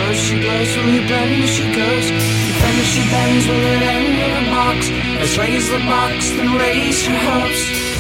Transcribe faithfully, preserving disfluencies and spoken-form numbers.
blows, she blows, will it bend as she goes? You bend as she bends, will it end in a box? Let's raise the box, then raise her hopes.